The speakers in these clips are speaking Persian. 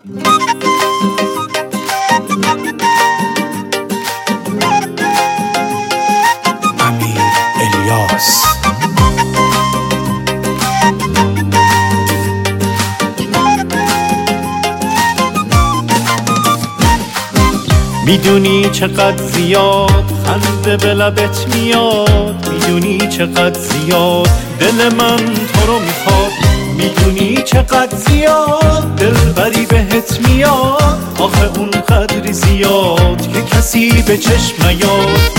امیر الیاس. میدونی چقدر زیاد خنده به لبت میاد، میدونی چقدر زیاد دل من تو رو میخواد، میدونی چقدر زیاد دلبری بهت میاد، آخه اون قدری زیاد که کسی به چشم نیاد.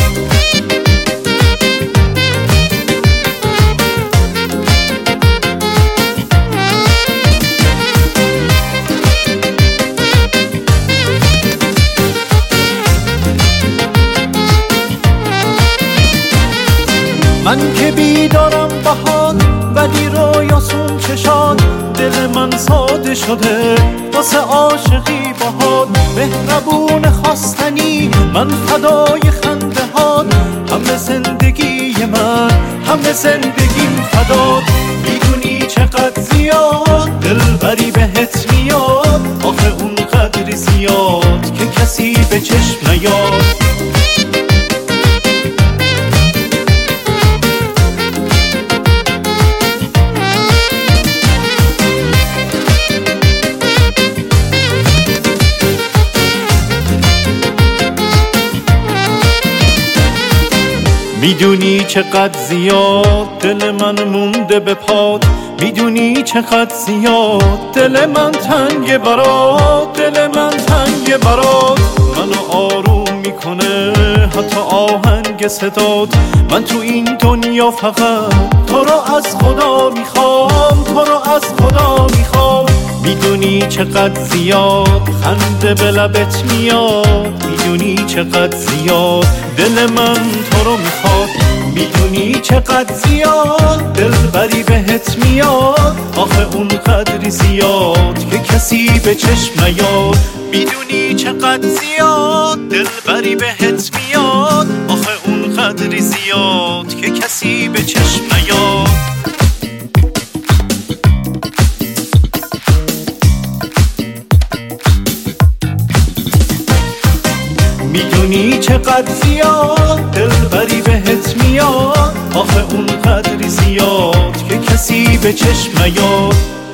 من که بیدارم بهات ولی رویاسون چشات، دل من ساده شده واسه عاشقی باهات، مهربون خواستنی من فدای خنده هات، همه زندگی من همه زندگیم فدات، میدونی چقدر زیاد دلبری بهت میاد، آخه اون قدری زیاد که کسی به چشم نیاد. میدونی چقدر زیاد دل من مونده به پات، میدونی چقدر زیاد دل من تنگ برات، دل من تنگ برات، منو آروم میکنه حتی آهنگ صدات، من تو این دنیا فقط تو رو از خدا میخوام، تو رو از خدا میخوام. میدونی چقدر زیاد خنده به لبت میاد، میدونی چقدر زیاد دل من تو رو میخواد، میدونی چقدر زیاد دلبری بهت میاد، آخه اون قدری زیاد که کسی به چشم نیاد. میدونی چقدر زیاد دلبری بهت میاد، آخه اون قدری زیاد که کسی به چشم نیاد. میدونی چقدر زیاد دلبری بهت میاد، آخه اون قدری زیاد که کسی به چشم نیاد.